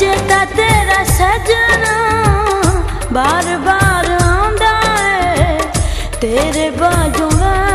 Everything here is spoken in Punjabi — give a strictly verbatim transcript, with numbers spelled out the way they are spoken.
चेता तेरा सजना बार बार आंदा है तेरे बाजू